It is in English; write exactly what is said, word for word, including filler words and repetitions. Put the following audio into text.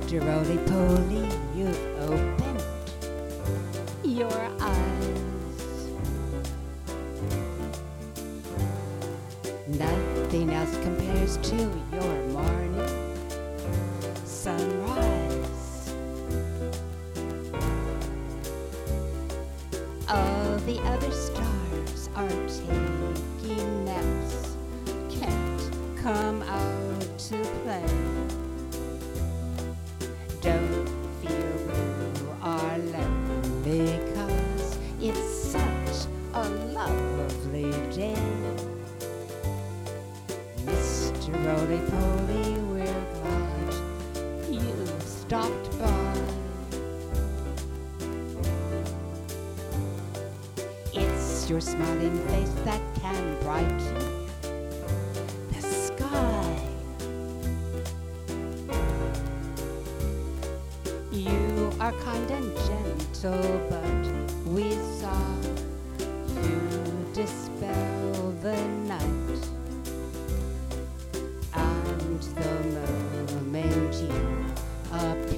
Mister Roly-Poly, you've opened your eyes. Nothing else compares to your morning sunrise. All the other stars are taking naps, can't come out to play. Don't feel blue or lonely, 'cause it's such a lovely day. Mister Roly-Poly, we're glad you stopped by. It's your smiling face that can brighten the sky. You are kind and gentle, but we saw you dispel the night. And the moment you appear,